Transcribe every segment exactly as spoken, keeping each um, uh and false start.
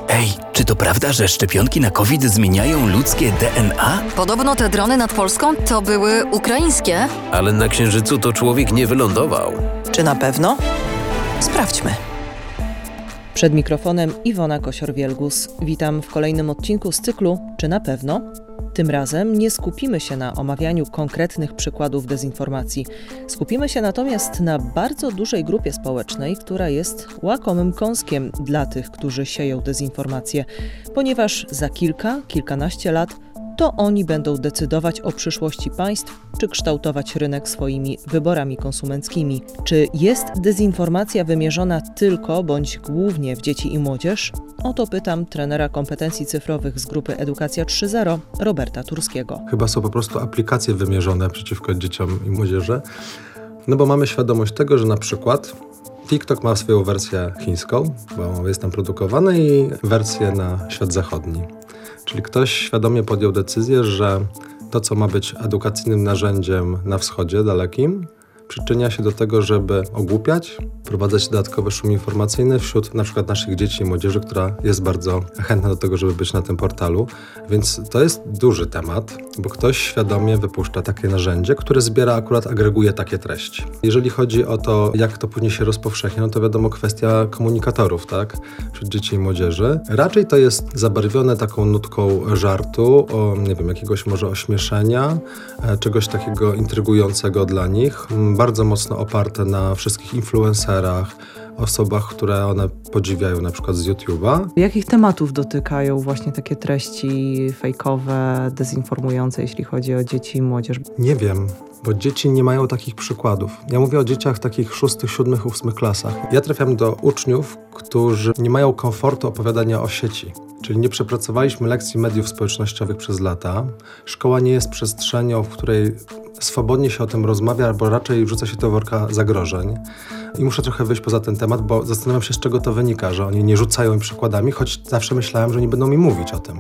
Ej, czy to prawda, że szczepionki na COVID zmieniają ludzkie D N A? Podobno te drony nad Polską to były ukraińskie. Ale na Księżycu to człowiek nie wylądował. Czy na pewno? Sprawdźmy. Przed mikrofonem Iwona Kosior-Wielgus. Witam w kolejnym odcinku z cyklu Czy na pewno? Tym razem nie skupimy się na omawianiu konkretnych przykładów dezinformacji. Skupimy się natomiast na bardzo dużej grupie społecznej, która jest łakomym kąskiem dla tych, którzy sieją dezinformację, ponieważ za kilka, kilkanaście lat to oni będą decydować o przyszłości państw, czy kształtować rynek swoimi wyborami konsumenckimi. Czy jest dezinformacja wymierzona tylko bądź głównie w dzieci i młodzież? O to pytam trenera kompetencji cyfrowych z grupy Edukacja trzy zero, Roberta Turskiego. Chyba są po prostu aplikacje wymierzone przeciwko dzieciom i młodzieży, no bo mamy świadomość tego, że na przykład TikTok ma swoją wersję chińską, bo jest tam produkowany, i wersję na świat zachodni. Czyli ktoś świadomie podjął decyzję, że to, co ma być edukacyjnym narzędziem na wschodzie dalekim, przyczynia się do tego, żeby ogłupiać, wprowadzać dodatkowy szum informacyjny wśród na przykład naszych dzieci i młodzieży, która jest bardzo chętna do tego, żeby być na tym portalu. Więc to jest duży temat, bo ktoś świadomie wypuszcza takie narzędzie, które zbiera, akurat agreguje takie treści. Jeżeli chodzi o to, jak to później się rozpowszechnia, no to wiadomo, kwestia komunikatorów, tak, wśród dzieci i młodzieży. Raczej to jest zabarwione taką nutką żartu, o, nie wiem, jakiegoś może ośmieszenia, czegoś takiego intrygującego dla nich, bardzo mocno oparte na wszystkich influencerach, osobach, które one podziwiają, na przykład z YouTube'a. Jakich tematów dotykają właśnie takie treści fejkowe, dezinformujące, jeśli chodzi o dzieci i młodzież? Nie wiem, bo dzieci nie mają takich przykładów. Ja mówię o dzieciach w takich szóstych, siódmych, ósmych klasach. Ja trafiam do uczniów, którzy nie mają komfortu opowiadania o sieci. Czyli nie przepracowaliśmy lekcji mediów społecznościowych przez lata. Szkoła nie jest przestrzenią, w której swobodnie się o tym rozmawia, albo raczej wrzuca się do worka zagrożeń. I muszę trochę wyjść poza ten temat, bo zastanawiam się, z czego to wynika, że oni nie rzucają mi przykładami, choć zawsze myślałem, że oni będą mi mówić o tym.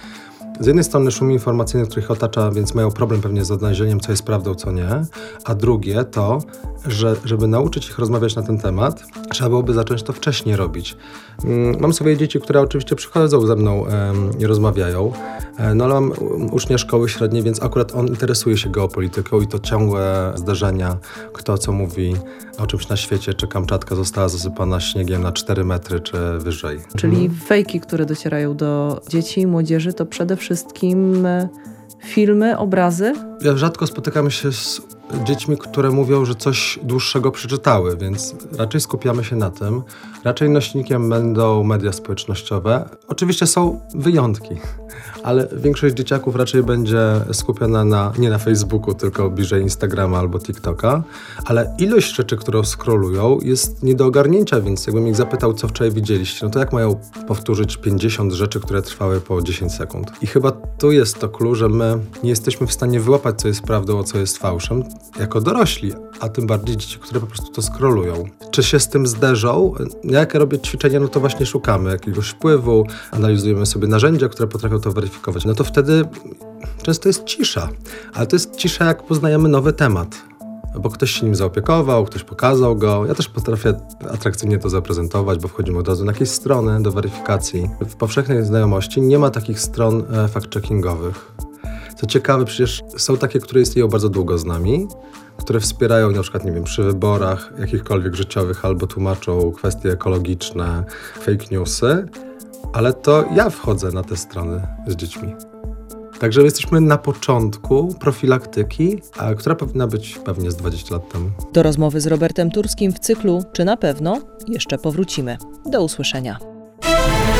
Z jednej strony szum informacyjny, który ich otacza, więc mają problem pewnie z odnalezieniem, co jest prawdą, co nie. A drugie to, że żeby nauczyć ich rozmawiać na ten temat, trzeba byłoby zacząć to wcześniej robić. Mam swoje dzieci, które oczywiście przychodzą ze mną i rozmawiają, no ale mam ucznia szkoły średniej, więc akurat on interesuje się geopolityką i to ciągłe zdarzenia, kto co mówi o czymś na świecie, czy Kamczatka została zasypana śniegiem na cztery metry, czy wyżej. Czyli fejki, które docierają do dzieci i młodzieży, to przede wszystkim filmy, obrazy? Ja rzadko spotykam się z dziećmi, które mówią, że coś dłuższego przeczytały, więc raczej skupiamy się na tym. Raczej nośnikiem będą media społecznościowe. Oczywiście są wyjątki, ale większość dzieciaków raczej będzie skupiona na, nie na Facebooku, tylko bliżej Instagrama albo TikToka, ale ilość rzeczy, którą scrollują, jest nie do ogarnięcia, więc jakbym ich zapytał, co wczoraj widzieliście, no to jak mają powtórzyć pięćdziesiąt rzeczy, które trwały po dziesięć sekund. I chyba tu jest to clue, że my nie jesteśmy w stanie wyłapać, co jest prawdą, a co jest fałszem, jako dorośli, a tym bardziej dzieci, które po prostu to scrollują. Czy się z tym zderzą? Jak robię ćwiczenia, no to właśnie szukamy jakiegoś wpływu, analizujemy sobie narzędzia, które potrafią to weryfikować. No to wtedy często jest cisza, ale to jest cisza, jak poznajemy nowy temat. Bo ktoś się nim zaopiekował, ktoś pokazał go. Ja też potrafię atrakcyjnie to zaprezentować, bo wchodzimy od razu na jakieś strony do weryfikacji. W powszechnej znajomości nie ma takich stron fact-checkingowych. Co ciekawe, przecież są takie, które istnieją bardzo długo z nami, które wspierają na przykład, nie wiem, przy wyborach jakichkolwiek życiowych albo tłumaczą kwestie ekologiczne, fake newsy, ale to ja wchodzę na te strony z dziećmi. Także jesteśmy na początku profilaktyki, a która powinna być pewnie z dwadzieścia lat temu. Do rozmowy z Robertem Turskim w cyklu Czy na pewno? Jeszcze powrócimy. Do usłyszenia.